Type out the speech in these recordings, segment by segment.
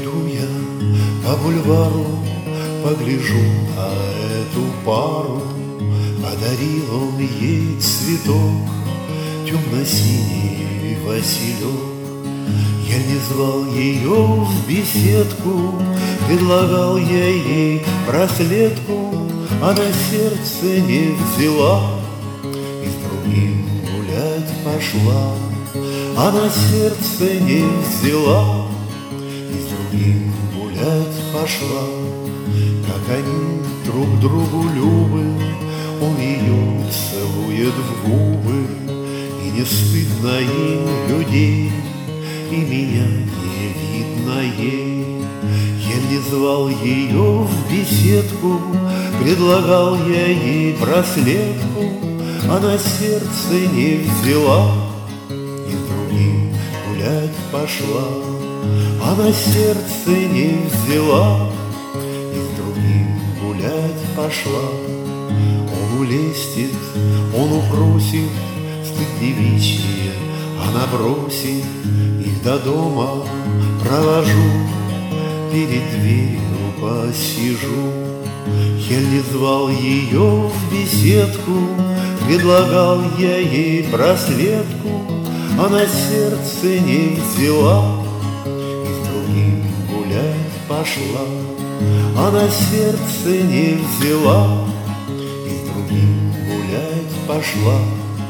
Пойду я по бульвару, погляжу на эту пару. Подарил он ей цветок, темно-синий василек. Я не звал ее в беседку, предлагал я ей браслетку. Она сердце не взяла и с другим гулять пошла. Она сердце не взяла и с другим гулять пошла. Как они друг другу любы, он ее целует в губы. И не стыдно им людей, и меня не видно ей. Я не звал ее в беседку, предлагал я ей браслетку. Она сердце не взяла и с другим гулять пошла. Она сердце не взяла и с другим гулять пошла. Он улестит, он упросит, стыд девичья она бросит. Их до дома провожу, перед дверью посижу. Я не звал ее в беседку, предлагал я ей браслетку. Она сердце не взяла и с другим гулять пошла. Она сердце не взяла и с другим гулять пошла.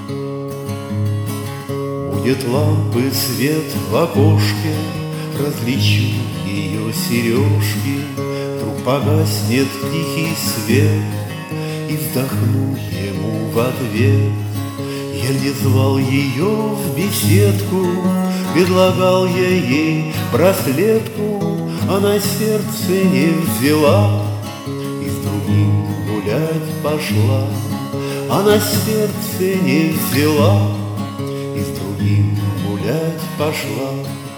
Будет лампы свет в окошке, различу ее сережки. Вдруг погаснет тихий свет, и вздохну ему в ответ. Я не звал ее в беседку, предлагал я ей браслетку. Она сердце не взяла и с другим гулять пошла. Она сердце не взяла и с другим гулять пошла.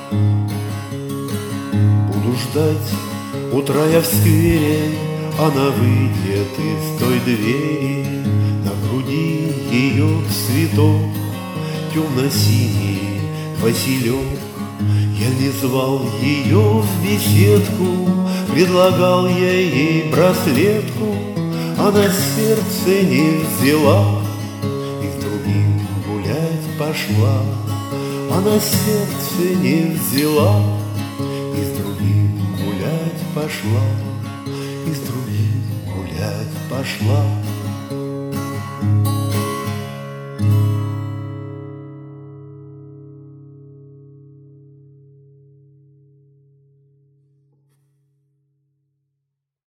Буду ждать утра я в сквере, она выйдет из той двери. На груди ее цветок, темно-синий василек. Я не звал ее в беседку, предлагал я ей браслетку. Она сердце не взяла и с другим гулять пошла. Она сердце не взяла и с другим гулять пошла. И с другим гулять пошла.